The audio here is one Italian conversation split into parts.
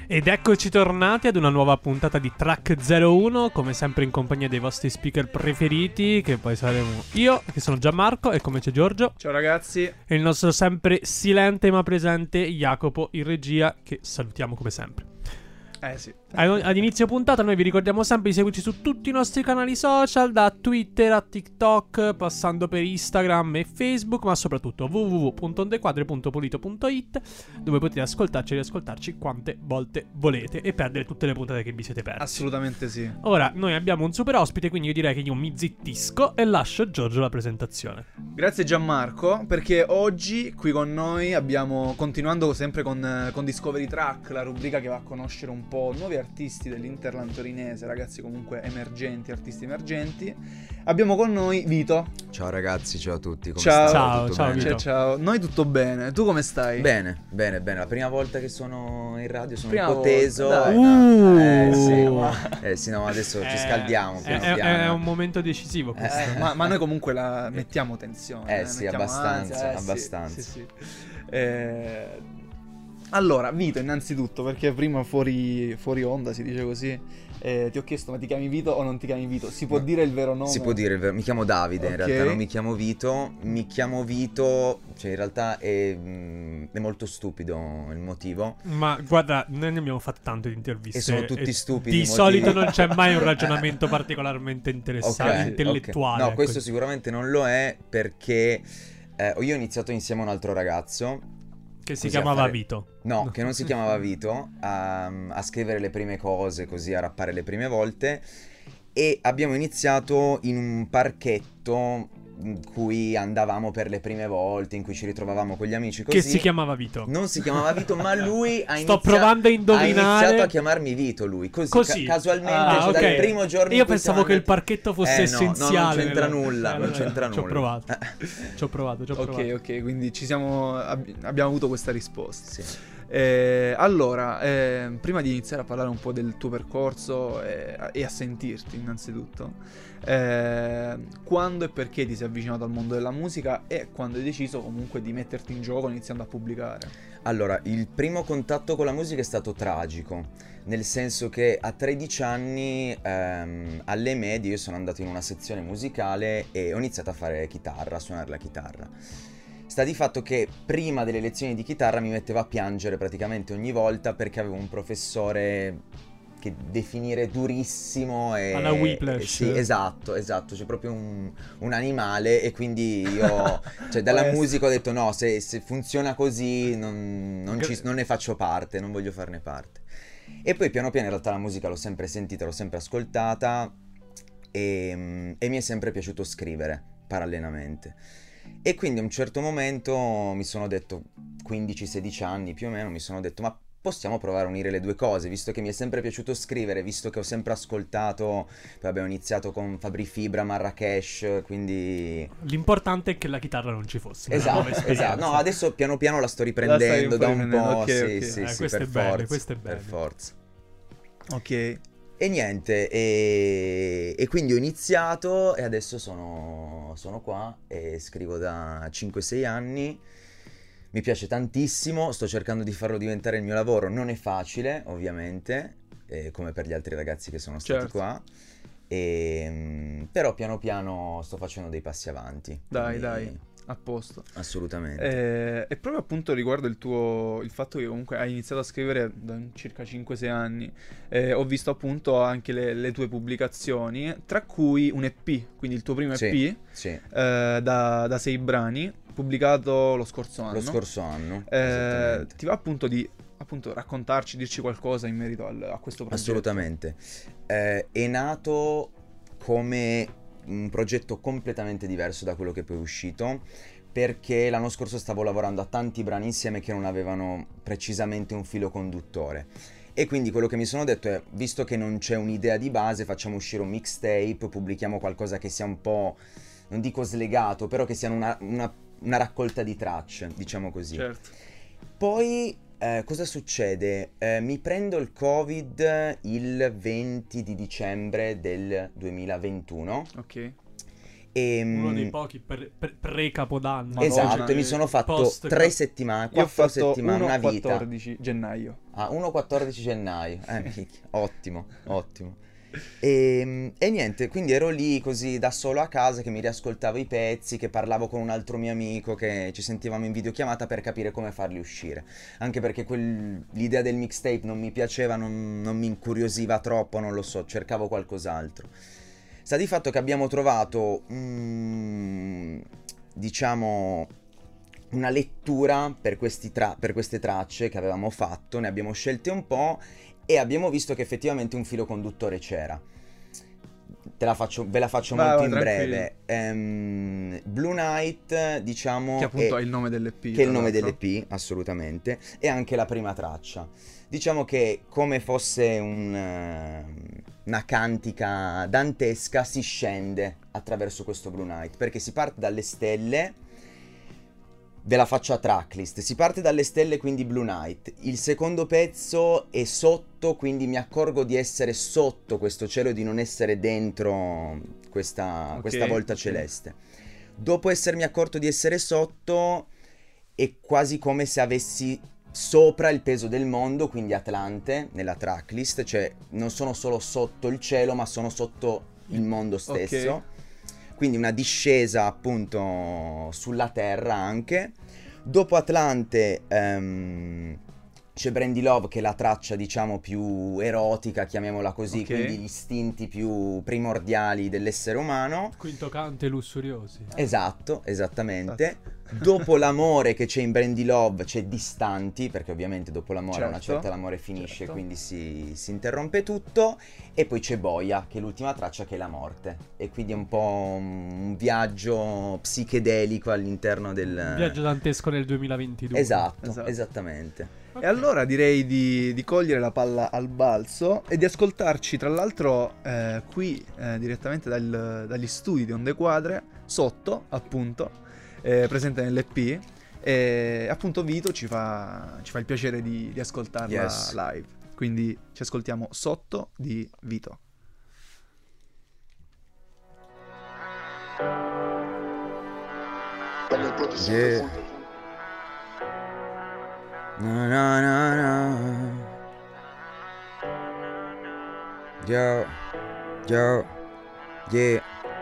Ed eccoci tornati ad una nuova puntata di Track 01, come sempre in compagnia dei vostri speaker preferiti, che poi saremo io, che sono Gianmarco, e come c'è Giorgio. Ciao ragazzi. E il nostro sempre silente ma presente Jacopo in regia, che salutiamo come sempre. Sì. Ad inizio puntata noi vi ricordiamo sempre di seguirci su tutti i nostri canali social, da Twitter a TikTok, passando per Instagram e Facebook, ma soprattutto www.ondequadre.polito.it, dove potete ascoltarci e riascoltarci quante volte volete e perdere tutte le puntate che vi siete persi. Assolutamente sì. Ora, noi abbiamo un super ospite, quindi io direi che io mi zittisco e lascio Giorgio la presentazione. Grazie Gianmarco, perché oggi qui con noi abbiamo, continuando sempre con Discovery Track, la rubrica che va a conoscere un po' nuovi artisti dell'Interland torinese, ragazzi comunque emergenti, artisti emergenti. Abbiamo con noi Vito. Ciao ragazzi, ciao a tutti. Come Ciao. state? Ciao, Vito. Ciao. Noi tutto bene. Tu come stai? Bene. La prima volta che sono in radio sono Prima un po' volta, teso. dai. Sì, no, adesso ci scaldiamo piano È piano. un momento decisivo questo. Ma noi comunque la mettiamo tensione. Sì, mettiamo abbastanza, ansia, abbastanza. Sì. Allora, Vito, innanzitutto, perché prima fuori onda si dice così, ti ho chiesto ma ti chiami Vito o non ti chiami Vito? Si può dire il vero nome? Si può dire il vero. Mi chiamo Davide, in Ok. realtà non mi chiamo Vito. Mi chiamo Vito, cioè in realtà è molto stupido il motivo. Ma guarda, noi ne abbiamo fatto tante di interviste E sono tutti stupidi di i solito motivi. non c'è mai un ragionamento particolarmente interessante, Ok, intellettuale. No, ecco. questo sicuramente non lo è, perché io ho iniziato insieme a un altro ragazzo Che si così a chiamava fare- Vito. No, che non si chiamava Vito, a scrivere le prime cose, così a rappare le prime volte. E abbiamo iniziato in un parchetto in cui andavamo per le prime volte, in cui ci ritrovavamo con gli amici così. Che si chiamava Vito. Non si chiamava Vito, ma lui ha Sto provando a indovinare. Ha iniziato a chiamarmi Vito lui, così. Casualmente, cioè, ok. dal primo giorno in Io cui pensavo siamo che il andati- parchetto fosse no, essenziale. No, non c'entra nella- nulla, non c'entra Ci ho nulla. provato. Ci ho provato. Ok, quindi abbiamo avuto questa risposta. Sì. Allora, prima di iniziare a parlare un po' del tuo percorso e a sentirti innanzitutto, quando e perché ti sei avvicinato al mondo della musica e quando hai deciso comunque di metterti in gioco iniziando a pubblicare? Allora, il primo contatto con la musica è stato tragico, nel senso che a 13 anni alle medie io sono andato in una sezione musicale e ho iniziato a fare chitarra, a suonare la chitarra. Sta di fatto che prima delle lezioni di chitarra mi mettevo a piangere praticamente ogni volta perché avevo un professore che definire durissimo e... Alla Whiplash. Sì, esatto, c'è proprio un animale e quindi io, cioè dalla musica ho detto no, se funziona così non ne faccio parte, non voglio farne parte. E poi piano piano in realtà la musica l'ho sempre sentita, l'ho sempre ascoltata e mi è sempre piaciuto scrivere parallelamente. E quindi a un certo momento mi sono detto, 15-16 anni più o meno, mi sono detto ma possiamo provare a unire le due cose, visto che mi è sempre piaciuto scrivere, visto che ho sempre ascoltato, poi abbiamo iniziato con Fabri Fibra, Marrakesh, quindi... L'importante è che la chitarra non ci fosse. Una nuova esperienza. Esatto, no, adesso piano piano la sto riprendendo da un po', ok. sì, questo per è bello, forza, questo è bello. per forza. Ok. E niente, e quindi ho iniziato e adesso sono qua e scrivo da 5-6 anni. Mi piace tantissimo, sto cercando di farlo diventare il mio lavoro, non è facile ovviamente, come per gli altri ragazzi che sono stati Certo. qua, però piano piano sto facendo dei passi avanti. Dai, quindi a posto. Assolutamente. E proprio appunto riguardo il fatto che comunque hai iniziato a scrivere da circa 5-6 anni, ho visto appunto anche le tue pubblicazioni, tra cui un EP, quindi il tuo primo EP, Sì, da 6 brani, pubblicato lo scorso anno. lo scorso anno, esattamente. Ti va appunto di raccontarci, dirci qualcosa in merito a questo progetto? Assolutamente. È nato come un progetto completamente diverso da quello che poi è uscito, perché l'anno scorso stavo lavorando a tanti brani insieme che non avevano precisamente un filo conduttore. E quindi quello che mi sono detto è, visto che non c'è un'idea di base, facciamo uscire un mixtape, pubblichiamo qualcosa che sia un po', non dico slegato, però che sia una raccolta di tracce, diciamo così. Certo. Poi cosa succede? Mi prendo il Covid il 20 di dicembre del 2021 Ok. Uno dei pochi pre-Capodanno. Esatto, e mi sono fatto 3 settimane, 4 settimane, una vita. 14 gennaio. Ah, 1-14 gennaio. Ottimo, ottimo. E niente, quindi ero lì così da solo a casa che mi riascoltavo i pezzi, che parlavo con un altro mio amico, che ci sentivamo in videochiamata per capire come farli uscire. Anche perché l'idea del mixtape non mi piaceva, non mi incuriosiva troppo, non lo so, cercavo qualcos'altro. Sta di fatto che abbiamo trovato, diciamo, una lettura per queste tracce che avevamo fatto, ne abbiamo scelte un po' e abbiamo visto che effettivamente un filo conduttore c'era. Ve la faccio molto in breve. Blue Night, diciamo, che appunto è il nome dell'EP. Che è il nome dell'EP, assolutamente, e anche la prima traccia. Diciamo che come fosse una cantica dantesca si scende attraverso questo Blue Night, perché si parte dalle stelle. Ve la faccio a tracklist. Si parte dalle stelle, quindi Blue Night. Il secondo pezzo è sotto, quindi mi accorgo di essere sotto questo cielo e di non essere dentro questa volta celeste. Dopo essermi accorto di essere sotto, è quasi come se avessi sopra il peso del mondo, quindi Atlante, nella tracklist. Cioè, non sono solo sotto il cielo, ma sono sotto il mondo stesso. Ok. Quindi una discesa appunto sulla terra anche. Dopo Atlante c'è Brandy Love, che è la traccia diciamo più erotica, chiamiamola così, Ok. quindi gli istinti più primordiali dell'essere umano. Quinto cante lussuriosi. Esatto, esattamente. Dopo l'amore che c'è in Brandy Love c'è Distanti, perché ovviamente dopo l'amore a una Certo, certa l'amore finisce, certo. quindi si interrompe tutto. E poi c'è Boia, che è l'ultima traccia, che è la morte. E quindi è un po' un viaggio psichedelico all'interno del... Viaggio dantesco nel 2022. Esatto, esattamente. E allora direi di cogliere la palla al balzo e di ascoltarci, tra l'altro, qui direttamente dagli studi di Onde Quadre, sotto, appunto, presente nell'EP. E appunto Vito ci fa il piacere di ascoltarla Yes. live. Quindi ci ascoltiamo Sotto di Vito. Yeah. Na na na na. Yo, yo, yeah.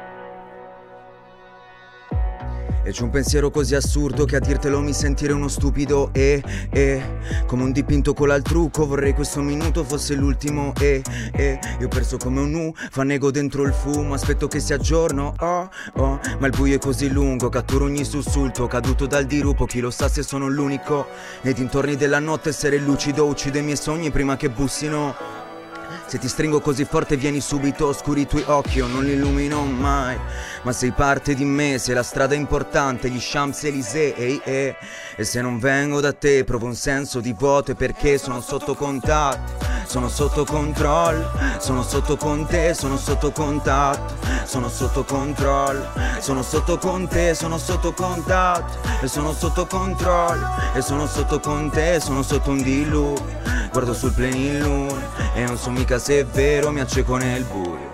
E c'è un pensiero così assurdo che a dirtelo mi sentirei uno stupido come un dipinto con il trucco. Vorrei questo minuto fosse l'ultimo io perso come un nu, fannego dentro il fumo. Aspetto che sia giorno, ma il buio è così lungo, catturo ogni sussulto caduto dal dirupo. Chi lo sa se sono l'unico nei dintorni della notte. Essere lucido uccide i miei sogni prima che bussino. Se ti stringo così forte vieni subito, oscuri i tuoi occhi, io non li illumino mai. Ma sei parte di me, sei la strada importante, gli Champs-Élysées, E se non vengo da te provo un senso di vuoto. E perché sono sotto contatto, sono sotto controllo, sono sotto con te, sono sotto contatto, sono sotto controllo, sono sotto con te, sono sotto contatto, e sono sotto controllo, e sono sotto con te, sono sotto un diluvio. Guardo sul plenilunio e non so mica se è vero, mi acceco nel buio.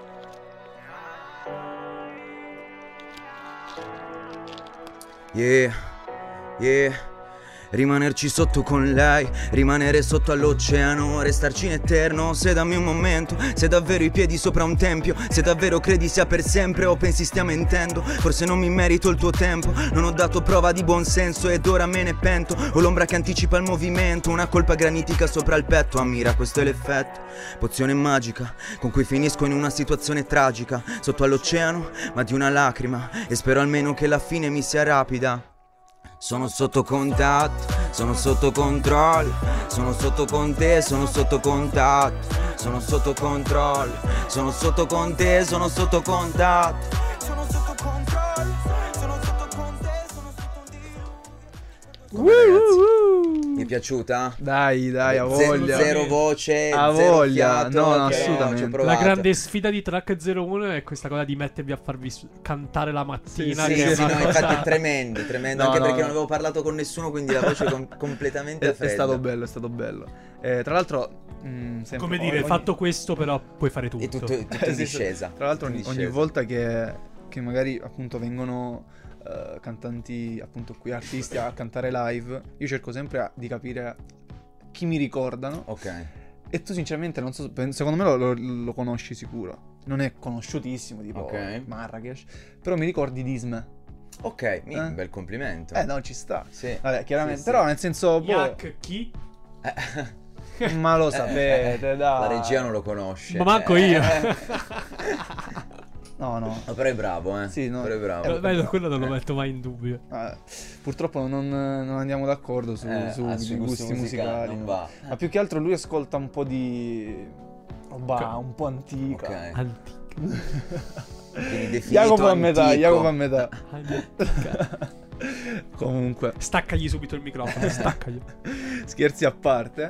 Yeah, yeah. Rimanerci sotto con lei, rimanere sotto all'oceano, restarci in eterno. Se dammi un momento, se davvero i piedi sopra un tempio, se davvero credi sia per sempre o pensi stia mentendo. Forse non mi merito il tuo tempo, non ho dato prova di buon senso ed ora me ne pento. Ho l'ombra che anticipa il movimento, una colpa granitica sopra il petto. Ammira, questo è l'effetto, pozione magica con cui finisco in una situazione tragica, sotto all'oceano ma di una lacrima, e spero almeno che la fine mi sia rapida. Sono sotto contatto, sono sotto controllo, sono sotto con te, sono sotto contatto, sono sotto controllo, sono sotto con te, sono sotto contatto, sono sotto controllo, sono sotto con te, sono sotto di you. Come ragazzi? Mi è piaciuta? Dai, a voglia. Zero voce, A zero voglia, fiato, no, però assolutamente. ci ho La provato. grande sfida di Track 01 è questa cosa di mettervi a farvi cantare la mattina. Sì, che è Sì, una no, cosa- infatti è tremendo, No, anche no, perché no. non avevo parlato con nessuno, quindi la voce completamente a È freddo. stato bello, è stato bello. Tra l'altro, sempre- Come dire, ogni- fatto questo, però puoi fare tutto. E tutto in Sì, sì. discesa. Tra l'altro Tutto in ogni discesa. volta che che magari appunto vengono cantanti, appunto qui artisti a cantare live, io cerco sempre di capire chi mi ricordano. Ok. E tu sinceramente non so, secondo me lo conosci sicuro. Non è conosciutissimo, tipo Marrakesh, però mi ricordi Disme. Ok, un bel complimento. No, ci sta. Sì. Vabbè, chiaramente, Sì, però nel senso... Yak chi? Ma lo sapete, dai. La regia non lo conosce. Ma manco io. No. No, però è bravo, eh. Sì, no. Però è bravo. Bello, quello non lo metto mai in dubbio. Purtroppo non andiamo d'accordo sui gusti musicali. Non va. Ma più che altro lui ascolta un po' di roba un po' antica. Ok. Antica. Quindi definito Jacopo a metà, antico. Jacopo a metà. Antica. Comunque, Staccagli subito il microfono, staccagli. scherzi a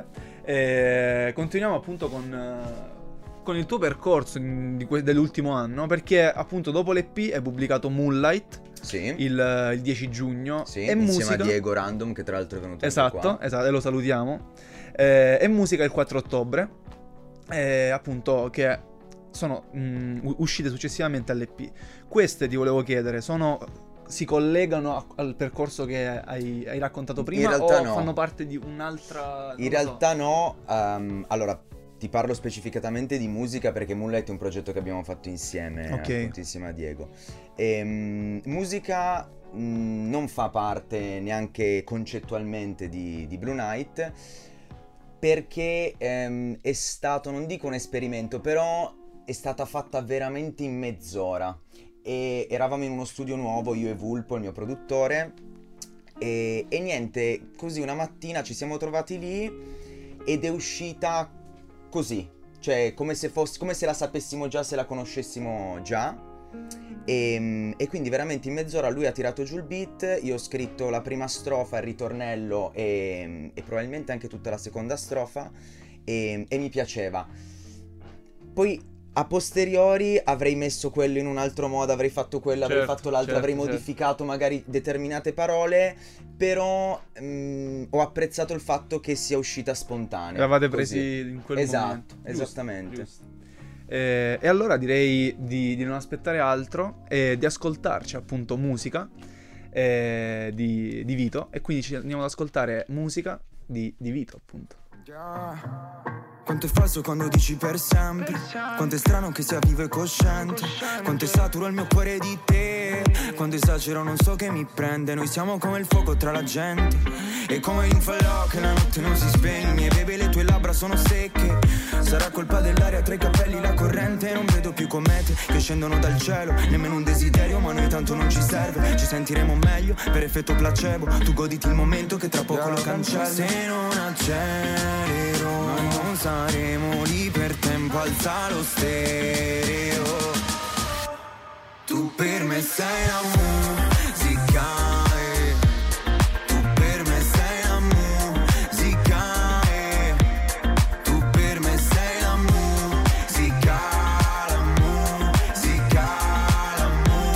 parte, continuiamo appunto con il tuo percorso dell'ultimo anno, perché appunto dopo l'EP è pubblicato Moonlight, Sì. il 10 giugno, Sì, e insieme musica... a Diego Random, che tra l'altro è venuto anche Esatto, qua. e lo salutiamo. E musica il 4 ottobre, appunto, che sono uscite successivamente all'EP. Queste ti volevo chiedere, si collegano al percorso che hai raccontato prima, In realtà o no. fanno parte di un'altra... In realtà no, allora ti parlo specificatamente di musica perché Moonlight è un progetto che abbiamo fatto insieme, Ok. appunto, insieme a Diego. Musica non fa parte neanche concettualmente di Blue Night, perché è stato, non dico un esperimento, però è stata fatta veramente in mezz'ora. E eravamo in uno studio nuovo, io e Vulpo, il mio produttore, e niente, così una mattina ci siamo trovati lì ed è uscita così, cioè come se la sapessimo già, se la conoscessimo già. E quindi veramente in mezz'ora lui ha tirato giù il beat, io ho scritto la prima strofa, il ritornello e probabilmente anche tutta la seconda strofa, e mi piaceva. Poi a posteriori avrei messo quello in un altro modo, avrei fatto quello, avrei fatto l'altro, avrei modificato magari determinate parole, però ho apprezzato il fatto che sia uscita spontanea. Eravate così. presi in quel Esatto, momento. esattamente. Giusto. E allora direi di non aspettare altro e di ascoltarci appunto musica di Vito, e quindi ci andiamo ad ascoltare musica di Vito, appunto. Quanto è falso quando dici per sempre, quanto è strano che sia vivo e cosciente, quanto è saturo il mio cuore di te, quando esagero non so che mi prende. Noi siamo come il fuoco tra la gente, e come un falò che la notte non si spegne. Bebe, le tue labbra sono secche, sarà colpa dell'aria tra i capelli, la corrente. Non vedo più comete che scendono dal cielo, nemmeno un desiderio, ma a noi tanto non ci serve. Ci sentiremo meglio per effetto placebo, tu goditi il momento che tra poco lo cancelli. Se non accelero non saremo lì per tempo, alza lo stereo. Tu per me sei la musica, tu per me sei la musica, tu per me sei la musica, la musica, la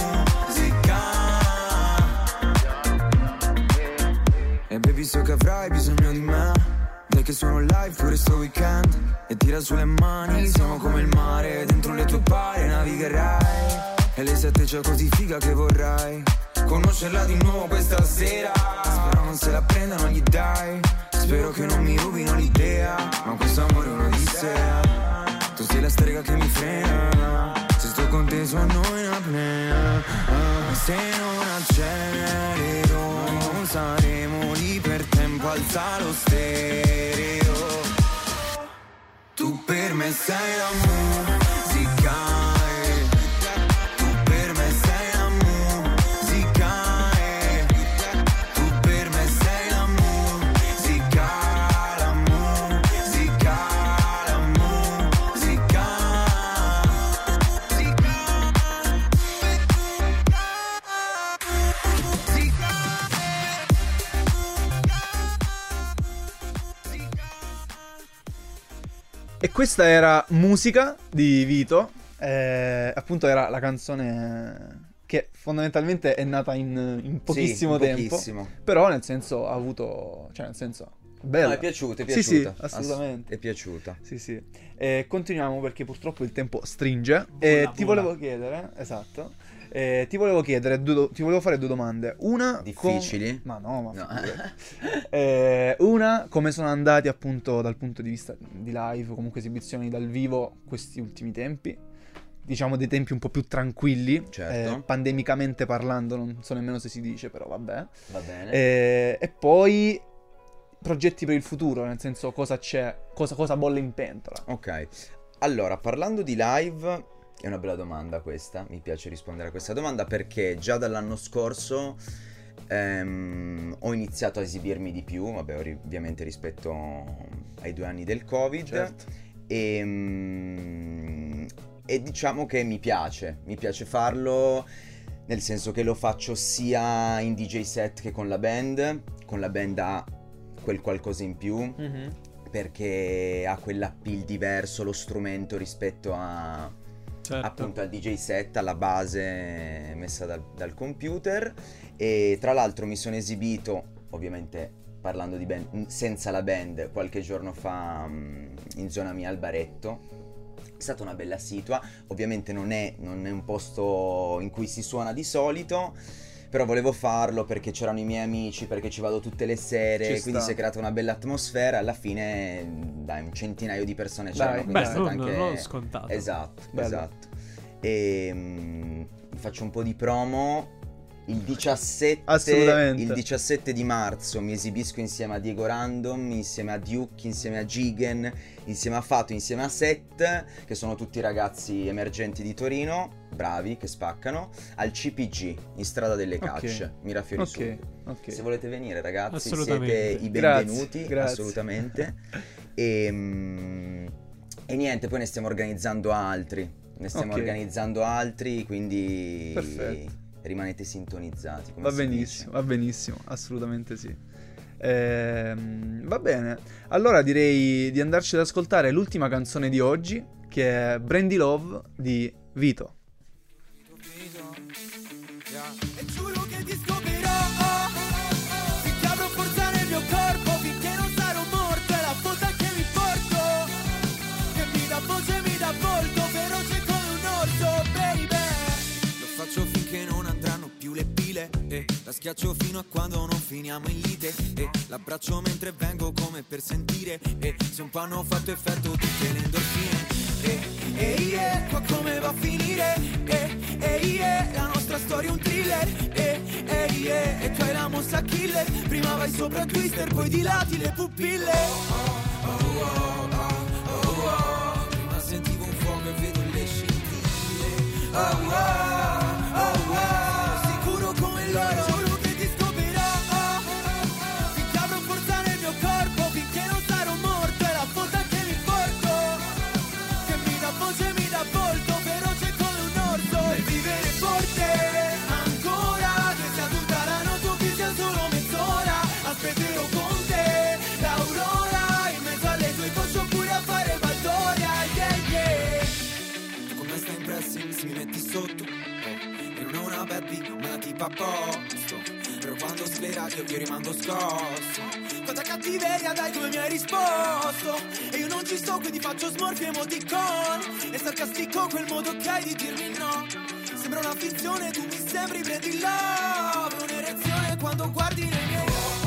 musica. E baby, so che avrai bisogno di me, dai che sono live pure sto weekend, e tira sulle mani, siamo come il mare, dentro le tue pare navigherai, e le 7 c'è così figa che vorrai conoscerla di nuovo questa sera. Spero non se la prendano, gli dai, spero che non mi rubino l'idea, ma questo amore è un'odissea, tu sei la strega che mi frena, se sto con te sono in apnea. Se non accelero non saremo lì per tempo, alza lo stereo. Tu per me sei la musica, tu per me sei la musica, tu per me sei la musica, la musica, la musica. E questa era musica di Vito, appunto era la canzone che fondamentalmente è nata in pochissimo Sì, in tempo, pochissimo. però nel senso ha avuto, cioè nel senso, bella. No, è piaciuta, è Sì, piaciuta. sì, assolutamente. È piaciuta. Sì, sì. Continuiamo perché purtroppo il tempo stringe. Vola, Ti vola. volevo chiedere, esatto, Ti volevo chiedere, ti volevo fare due domande. Una... Difficili? Ma no, ma No. una, come sono andati appunto dal punto di vista di live, comunque esibizioni dal vivo questi ultimi tempi? Diciamo dei tempi un po' più tranquilli, Certo. pandemicamente parlando, non so nemmeno se si dice, però vabbè. Va bene. E poi progetti per il futuro, nel senso cosa c'è, cosa bolle in pentola. Ok, allora parlando di live, è una bella domanda questa, mi piace rispondere a questa domanda perché già dall'anno scorso ho iniziato a esibirmi di più, vabbè ovviamente rispetto ai 2 anni del Covid, Certo. e diciamo che mi piace farlo, nel senso che lo faccio sia in DJ set che con la band ha quel qualcosa in più, perché ha quell'appeal diverso lo strumento rispetto a Certo. appunto al DJ set, alla base messa dal computer. E tra l'altro mi sono esibito, ovviamente parlando di band, senza la band qualche giorno fa in zona mia al Baretto. È stata una bella situa, ovviamente non è un posto in cui si suona di solito, però volevo farlo perché c'erano i miei amici, perché ci vado tutte le sere, Ci quindi sta. si è creata una bella atmosfera. Alla fine, dai, un centinaio di persone c'erano, Dai, quindi è Beh, stato non, anche... non scontato. Esatto, Bello. esatto. E faccio un po' di promo. Il 17, Assolutamente. il 17 di marzo mi esibisco insieme a Diego Random, insieme a Duke, insieme a Gigen, insieme a Fato, insieme a Set, che sono tutti ragazzi emergenti di Torino, bravi, che spaccano, al CPG, in Strada delle Cacce, Mirafiori Sud. Ok. Se volete venire ragazzi, Assolutamente. siete i benvenuti, Grazie, grazie. assolutamente. E niente, poi ne stiamo organizzando altri, quindi Perfetto. rimanete sintonizzati. Come Va si benissimo, assolutamente sì. Va bene, allora direi di andarci ad ascoltare l'ultima canzone di oggi, che è Brandy Love di Vito. E giuro che ti scoprirò, finché avrò forza nel mio corpo, finché non sarò morto, è la foto che mi porto, che mi dà voce, mi dà volto, veloce come un orso, baby. Lo faccio finché non andranno più le pile, e la schiaccio fino a quando non finiamo in lite, e l'abbraccio mentre vengo come per sentire, e se un po' hanno fatto effetto tutte le endorfine, yeah, qua come va a finire, yeah, la nostra storia è un thriller, yeah, e tu hai la mossa killer, prima vai sopra Twister, poi dilati le pupille, prima sentivo un fuoco e vedo le scintille, sicuro come loro, giuro che ti scoprirò, finché avrò forza nel mio corpo, finché non sarò morto, è la foto che mi porto, che mi dà voce, mi dà volto, veloce come un orso, per vivere forte, ancora, che sia tutta la notte o che sia solo mezz'ora, aspetterò con te, l'aurora, in mezzo alle tue cosce oppure a fare baldoria, yeah. Tu come stai in pressing, se mi metti sotto, e non ho una bad beat, ma tipo a posto, però quando sclerati io rimando scosso, quanta cattiveria dai come mi hai risposto, e io non ci sto quindi faccio smorfie emoticon, e sarcastico quel modo che hai di dirmi no, sembra una finzione, tu mi sembri Brandy Love, un'erezione quando guardi nei miei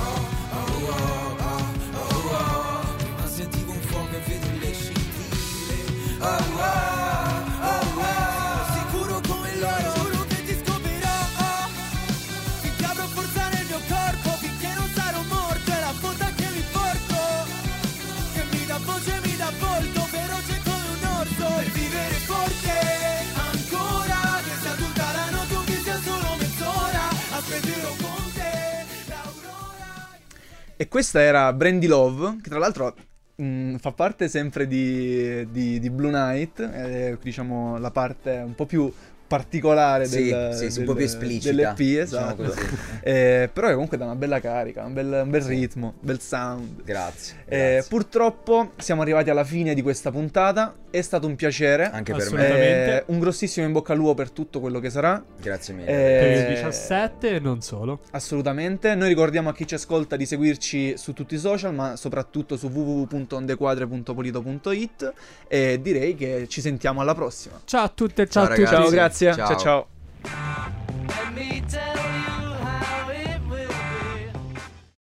prima sentivo un fuoco e vedo le scintille, sicuro come loro, giuro che ti scoprirò, finché avrò forza nel mio corpo, finché non sarò morto, è la foto che mi porto, che mi dà voce, mi dà volto, veloce come un orso, per vivere forte, ancora, che sia tutta la notte o che sia solo mezz'ora, aspetterò con te, l'aurora. E questa era Brandy Love, che tra l'altro fa parte sempre di Blue Night, diciamo la parte un po' più particolare Sì, un po' più esplicita, dell'EP, diciamo esatto. così. Però comunque dà una bella carica, un bel ritmo, bel sound. Grazie. Purtroppo siamo arrivati alla fine di questa puntata, è stato un piacere. Anche per me. Assolutamente. Un grossissimo in bocca al lupo per tutto quello che sarà. Grazie mille. Per il 17 e non solo. Assolutamente. Noi ricordiamo a chi ci ascolta di seguirci su tutti i social, ma soprattutto su www.ondequadre.polito.it, e direi che ci sentiamo alla prossima. Ciao a tutte e ciao a tutti. ragazzi. Ciao, grazie. Ciao. Ciao ciao. Let me tell